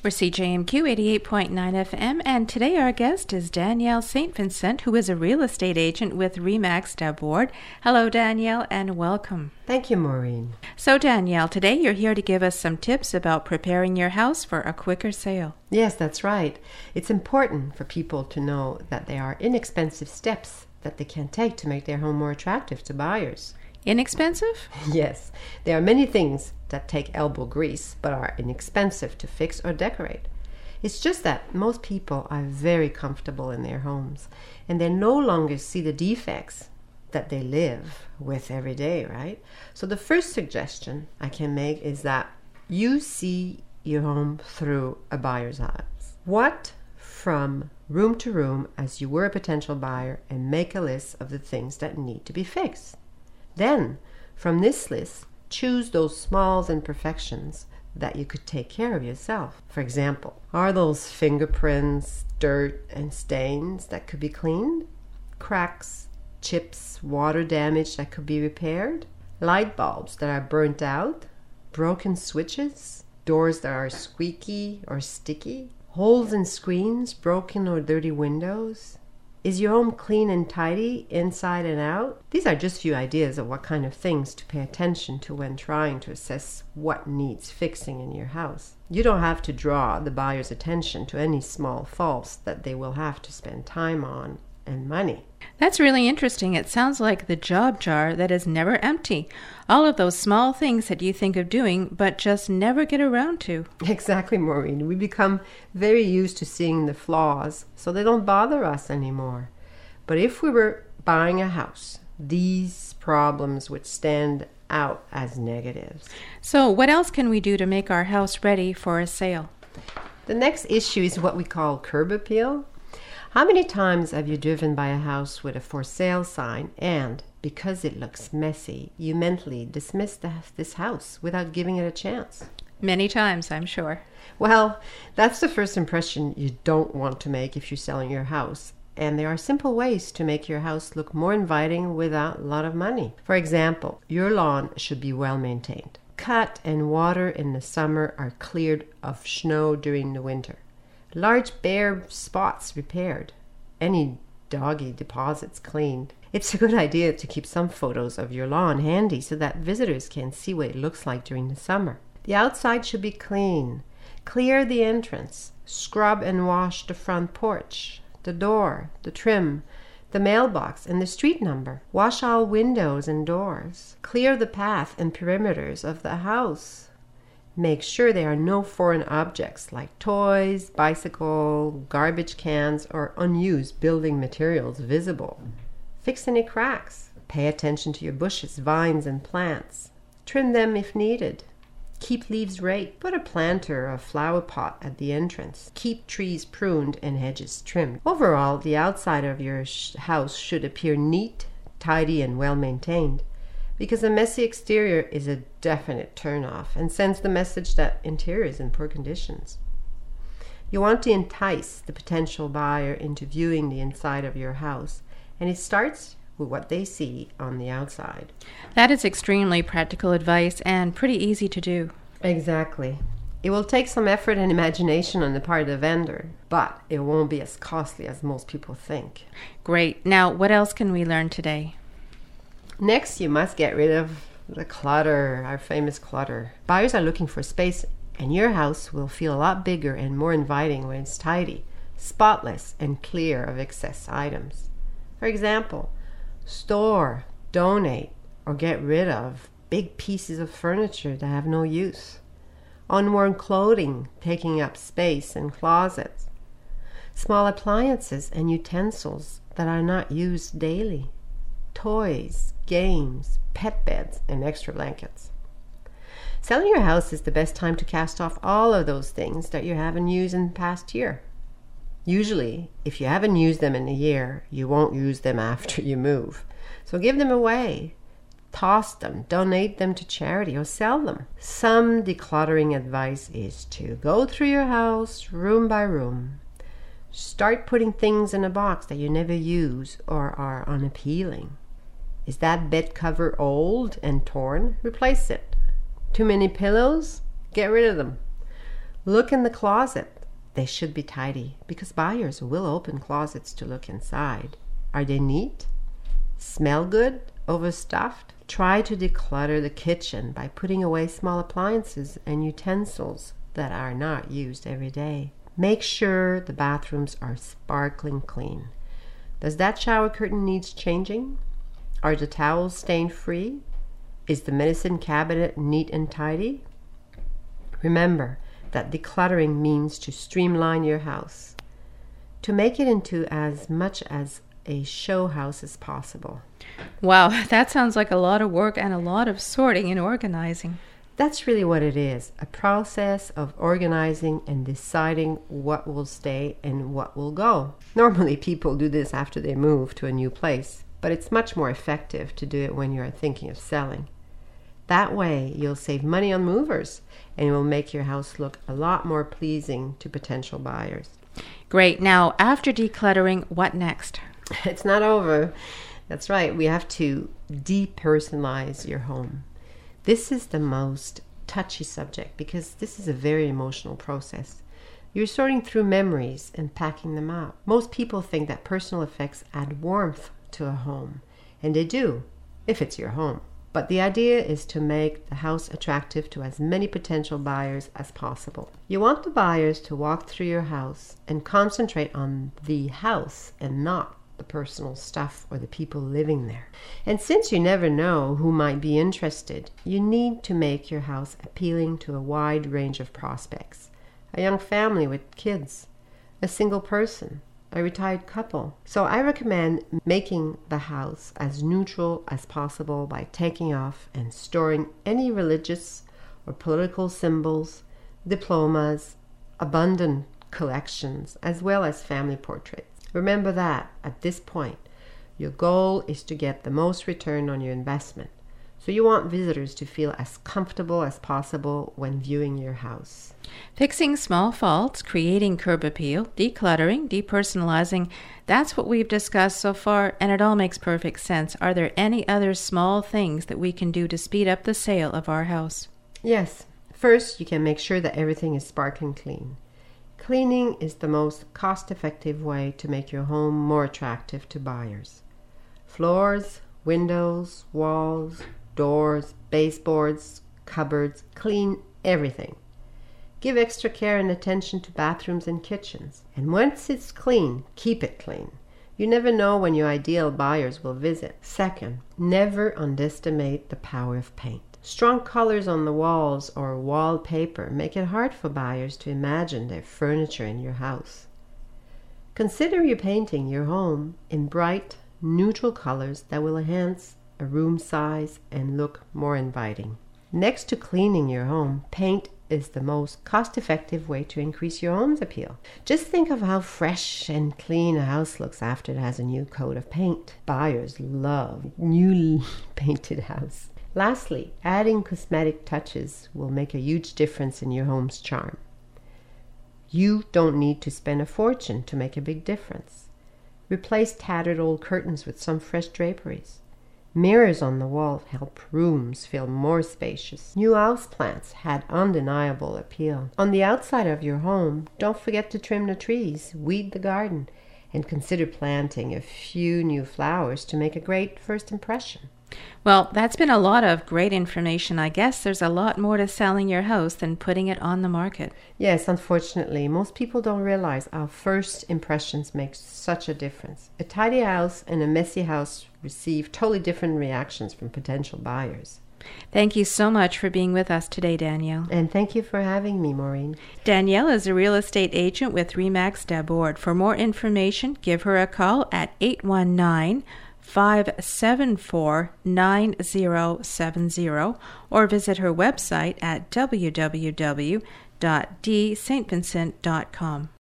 We're CJMQ 88.9 FM, and today our guest is Danielle St. Vincent, who is a real estate agent with RE/MAX Devward. Hello, Danielle, and welcome. Thank you, Maureen. So, Danielle, today you're here to give us some tips about preparing your house for a quicker sale. Yes, that's right. It's important for people to know that there are inexpensive steps that they can take to make their home more attractive to buyers. Inexpensive? Yes, there are many things that take elbow grease but are inexpensive to fix or decorate. It's just that most people are very comfortable in their homes and they no longer see the defects that they live with every day, right? So the first suggestion I can make is that you see your home through a buyer's eyes. Walk from room to room as you were a potential buyer and make a list of the things that need to be fixed. Then, from this list, choose those small imperfections that you could take care of yourself. For example, are those fingerprints, dirt, and stains that could be cleaned? Cracks, chips, water damage that could be repaired? Light bulbs that are burnt out? Broken switches? Doors that are squeaky or sticky? Holes in screens, broken or dirty windows? Is your home clean and tidy inside and out? These are just a few ideas of what kind of things to pay attention to when trying to assess what needs fixing in your house. You don't have to draw the buyer's attention to any small faults that they will have to spend time on and money. That's really interesting. It sounds like the job jar that is never empty. All of those small things that you think of doing but just never get around to. Exactly, Maureen. We become very used to seeing the flaws, so they don't bother us anymore. But if we were buying a house, these problems would stand out as negatives. So what else can we do to make our house ready for a sale? The next issue is what we call curb appeal. How many times have you driven by a house with a for sale sign and, because it looks messy, you mentally dismiss this house without giving it a chance? Many times, I'm sure. Well, that's the first impression you don't want to make if you're selling your house. And there are simple ways to make your house look more inviting without a lot of money. For example, your lawn should be well maintained. Cut and water in the summer are cleared of snow during the winter. Large bare spots repaired. Any doggy deposits cleaned. It's a good idea to keep some photos of your lawn handy so that visitors can see what it looks like during the summer. The outside should be clean. Clear the entrance. Scrub and wash the front porch, the door, the trim, the mailbox, and the street number. Wash all windows and doors. Clear the path and perimeters of the house. Make sure there are no foreign objects like toys, bicycle, garbage cans, or unused building materials visible. Fix any cracks. Pay attention to your bushes, vines, and plants. Trim them if needed. Keep leaves raked. Put a planter or flower pot at the entrance. Keep trees pruned and hedges trimmed. Overall, the outside of your house should appear neat, tidy, and well maintained, because a messy exterior is a definite turn-off and sends the message that interior is in poor conditions. You want to entice the potential buyer into viewing the inside of your house, and it starts with what they see on the outside. That is extremely practical advice and pretty easy to do. Exactly. It will take some effort and imagination on the part of the vendor, but it won't be as costly as most people think. Great. Now, what else can we learn today? Next, you must get rid of the clutter, our famous clutter. Buyers are looking for space, and your house will feel a lot bigger and more inviting when it's tidy, spotless, and clear of excess items. For example, store, donate, or get rid of big pieces of furniture that have no use. Unworn clothing taking up space in closets. Small appliances and utensils that are not used daily. Toys, games, pet beds, and extra blankets. Selling your house is the best time to cast off all of those things that you haven't used in the past year. Usually, if you haven't used them in a year, you won't use them after you move. So give them away. Toss them, donate them to charity, or sell them. Some decluttering advice is to go through your house room by room. Start putting things in a box that you never use or are unappealing. Is that bed cover old and torn? Replace it. Too many pillows? Get rid of them. Look in the closet. They should be tidy because buyers will open closets to look inside. Are they neat? Smell good? Overstuffed? Try to declutter the kitchen by putting away small appliances and utensils that are not used every day. Make sure the bathrooms are sparkling clean. Does that shower curtain needs changing? Are the towels stain-free? Is the medicine cabinet neat and tidy? Remember that decluttering means to streamline your house, to make it into as much as a show house as possible. Wow, that sounds like a lot of work and a lot of sorting and organizing. That's really what it is, a process of organizing and deciding what will stay and what will go. Normally people do this after they move to a new place, but it's much more effective to do it when you're thinking of selling. That way you'll save money on movers and it will make your house look a lot more pleasing to potential buyers. Great. Now, after decluttering, what next? It's not over. That's right. We have to depersonalize your home. This is the most touchy subject because this is a very emotional process. You're sorting through memories and packing them out. Most people think that personal effects add warmth to a home, and they do, if it's your home. But the idea is to make the house attractive to as many potential buyers as possible. You want the buyers to walk through your house and concentrate on the house and not the personal stuff or the people living there. And since you never know who might be interested, you need to make your house appealing to a wide range of prospects. A young family with kids, a single person, a retired couple. So I recommend making the house as neutral as possible by taking off and storing any religious or political symbols, diplomas, abundant collections, as well as family portraits. Remember that at this point, your goal is to get the most return on your investment. So you want visitors to feel as comfortable as possible when viewing your house. Fixing small faults, creating curb appeal, decluttering, depersonalizing, that's what we've discussed so far, and it all makes perfect sense. Are there any other small things that we can do to speed up the sale of our house? Yes. First, you can make sure that everything is sparkling clean. Cleaning is the most cost-effective way to make your home more attractive to buyers. Floors, windows, walls, doors, baseboards, cupboards, clean everything. Give extra care and attention to bathrooms and kitchens. And once it's clean, keep it clean. You never know when your ideal buyers will visit. Second, never underestimate the power of paint. Strong colors on the walls or wallpaper make it hard for buyers to imagine their furniture in your house. Consider you painting your home in bright, neutral colors that will enhance a room size and look more inviting. Next to cleaning your home, paint is the most cost-effective way to increase your home's appeal. Just think of how fresh and clean a house looks after it has a new coat of paint. Buyers love newly painted house. Lastly, adding cosmetic touches will make a huge difference in your home's charm. You don't need to spend a fortune to make a big difference. Replace tattered old curtains with some fresh draperies. Mirrors on the wall help rooms feel more spacious. New houseplants had undeniable appeal. On the outside of your home, don't forget to trim the trees, weed the garden, and consider planting a few new flowers to make a great first impression. Well, that's been a lot of great information. I guess there's a lot more to selling your house than putting it on the market. Yes, unfortunately, most people don't realize our first impressions make such a difference. A tidy house and a messy house receive totally different reactions from potential buyers. Thank you so much for being with us today, Danielle. And thank you for having me, Maureen. Danielle is a real estate agent with RE/MAX Dabord. For more information, give her a call at 819-574-9070 or visit her website at www.dstvincent.com.